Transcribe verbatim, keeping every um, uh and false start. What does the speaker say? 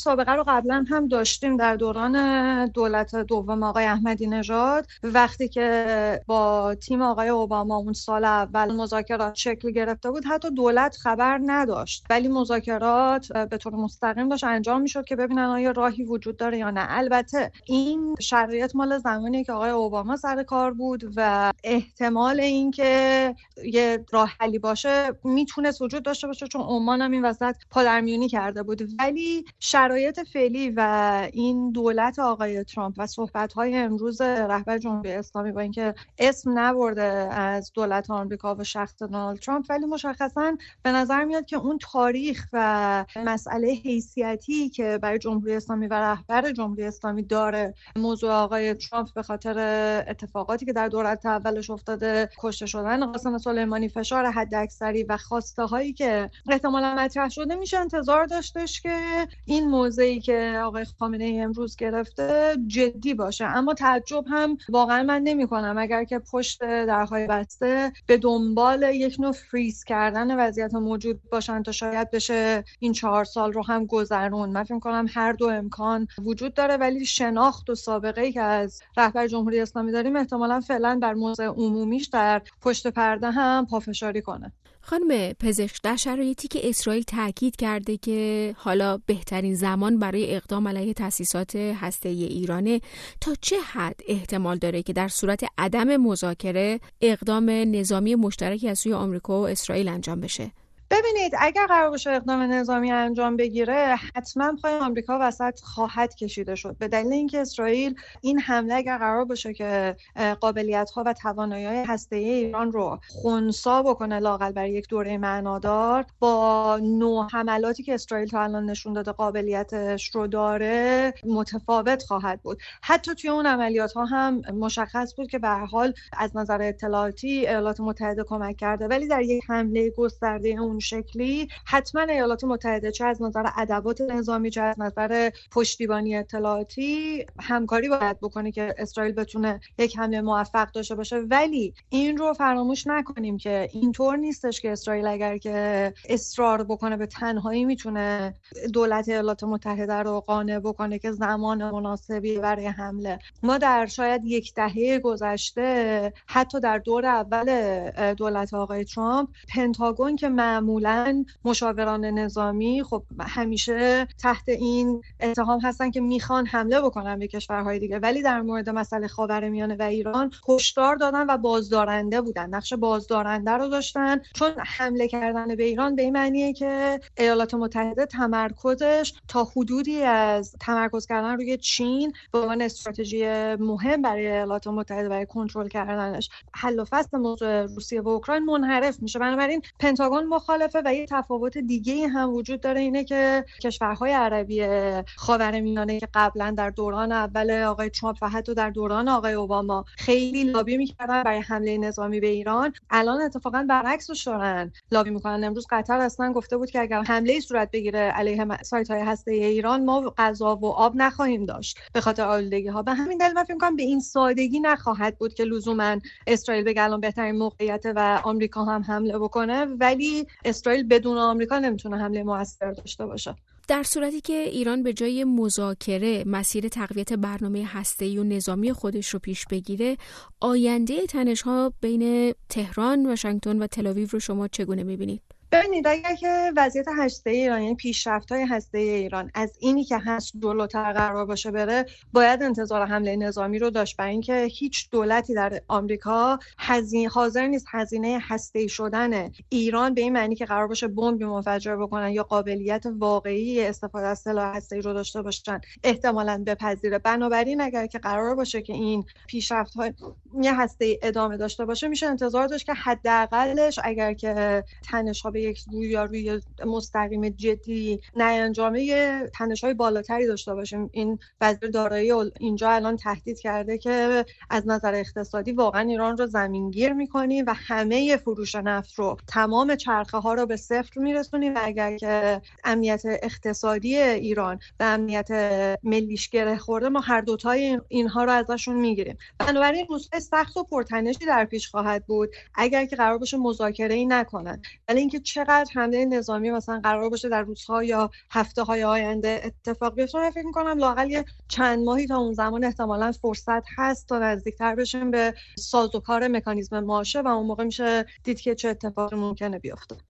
سابقه رو قبلا هم داشتیم در دوران دولت دوم آقای احمدی نژاد، وقتی که با تیم آقای اوباما اون سال اول مذاکرات شکل گرفته بود، حتی دولت خبر نداشت، ولی مذاکرات به طور مستقیم داشت انجام میشد که ببینن آیا راهی وجود داره یا نه. البته این شرایط مال زمانی که آقای اوباما سر کار بود و احتمال اینکه یه راه حلی باشه میتونست وجود داشته باشه، چون عمان هم این وسط پادرمیونی کرده بود. ولی شرایط فعلی و این دولت آقای ترامپ و صحبت‌های امروز رهبر جمهوری اسلامی با اینکه اسم نبرده از دولت آمریکا و شخص دونالد ترامپ، ولی مشخصاً به نظر میاد که اون تاریخ و مسئله حیثیتی که برای جمهوری اسلامی و رهبر جمهوری اسلامی داره موضوع آقای ترامپ به خاطر اتفاقاتی که در دولت اولش افتاده، کشته شدن قاسم سلیمانی، فشار حداکثری و خواسته هایی که احتمالاً مطرح شده، میشه انتظار داشتش که این موضعی که آقای خامنه ای امروز گرفته جدی باشه. اما تعجب هم واقعا من نمی کنم اگر که پشت درهای بسته به دنبال یک نوع فریز کردن وضعیت موجود باشن تا شاید بشه این چهار سال رو هم گذرون. من فکر کنم هر دو امکان وجود داره، ولی شناخت و سابقه‌ای که از رهبر جمهوری اسلامی داریم احتمالاً فعلا بر موضع عمومیش در پشت پرده هم پافشاری کنه. خانم پزشک، در شرایطی که اسرائیل تاکید کرده که حالا بهترین زمان برای اقدام علیه تأسیسات هسته‌ای ایرانه، تا چه حد احتمال داره که در صورت عدم مذاکره اقدام نظامی مشترکی از سوی آمریکا و اسرائیل انجام بشه؟ ببینید، اگر قرار باشه اقدام نظامی انجام بگیره، حتما پای آمریکا وسط خواهد کشیده شد، به دلیل اینکه اسرائیل این حمله اگر قرار باشه که قابلیت‌ها و توانایی‌های هسته‌ای ایران رو خنثی بکنه لااقل برای یک دوره معنادار، با نوع حملاتی که اسرائیل تا الان نشون داده قابلیتش رو داره متفاوت خواهد بود. حتی توی اون عملیات‌ها هم مشخص بود که به هر حال از نظر اطلاعاتی ایالات متحده کمک کرده، ولی در یک حمله گسترده اون شکلی حتما ایالات متحده چه از نظر ادوات نظامی چه از نظر پشتیبانی اطلاعاتی همکاری باید بکنه که اسرائیل بتونه یک حمله موفق داشته باشه. ولی این رو فراموش نکنیم که اینطور نیستش که اسرائیل اگر که اصرار بکنه به تنهایی میتونه دولت ایالات متحده رو قانع بکنه که زمان مناسبی برای حمله. ما در شاید یک دهه گذشته، حتی در دور اول دولت آقای ترامپ، پنتاگون که معمولاً مشاوران نظامی خب همیشه تحت این اتهام هستن که میخوان حمله بکنن به کشورهای دیگه، ولی در مورد مسئله خاورمیانه و ایران هشدار دادن و بازدارنده بودن، نقش بازدارنده رو داشتن، چون حمله کردن به ایران به این معنیه که ایالات متحده تمرکزش تا حدودی از تمرکز کردن روی چین به عنوان استراتژی مهم برای ایالات متحده برای کنترل کردنش حل و فصل موضوع روسیه و اوکراین منحرف میشه. بنابراین پنتاگون مخالفه و یه تفاوت دیگه هم وجود داره، اینه که کشورهای عربی خاورمیانه که قبلا در دوران اول آقای ترامپ و حتی در دوران آقای اوباما خیلی لابی میکردن برای حمله نظامی به ایران، الان اتفاقا برعکسش دارن لابی میکنن. امروز قطر اصلا گفته بود که اگر حمله صورت بگیره علیه سایت‌های هسته‌ای ایران، ما غذا و آب نخواهیم داشت به خاطر آلودگی‌ها. به همین دلیل من فکر می‌کنم به این سادگی نخواهد بود که لزوما اسرائیل بگه الان بهترین موقعیت و آمریکا هم حمله بکنه، ولی اسرائیل بدون آمریکا نمیتونه حمله موثر داشته باشه. در صورتی که ایران به جای مذاکره مسیر تقویت برنامه هسته‌ای و نظامی خودش رو پیش بگیره، آینده تنش‌ها بین تهران، واشنگتن و تل‌آویو رو شما چگونه می‌بینید؟ ببینید، اگر که وضعیت هسته‌ای ایران، یعنی پیشرفت‌های هسته‌ای ایران از اینی که هست جلوتر قرار باشه بره، باید انتظار حمله نظامی رو داشت، برای اینکه هیچ دولتی در آمریکا هزینه حاضر نیست هزینه هسته‌ای شدن ایران به این معنی که قرار باشه بمبی منفجر بکنن یا قابلیت واقعی استفاده از سلاح هسته‌ای رو داشته باشن احتمالاً بپذیره. بنابراین اگر که قرار باشه که این پیشرفت‌های هسته‌ای ادامه داشته باشه، میشه انتظار داشت که حداقلش اگر که تنش‌ها به یک روی یا روی مستقیم جدی نیانجامه تنش‌های بالاتری داشته باشیم. این وزیر دارایی اینجا الان تهدید کرده که از نظر اقتصادی واقعا ایران رو زمینگیر می‌کنیم و همه فروش نفت رو، تمام چرخه ها رو به صفر میرسونیم و اگر که امنیت اقتصادی ایران و امنیت ملیش گره خورده، ما هر دوتای اینها رو ازشون میگیریم. بنابراین روزهای سخت و پرتنشی در پیش خواهد بود اگر که قرار باشه مذاکره‌ای نکنن. ولی اینکه چقدر حمله نظامی مثلا قرار باشه در روزها یا هفته‌های آینده اتفاق بیفته، من فکر می‌کنم لااقل یه چند ماهی تا اون زمان احتمالاً فرصت هست تا نزدیکتر بشیم به سازوکار مکانیزم ماشه و اون موقع میشه دید که چه اتفاقی ممکنه بیفته.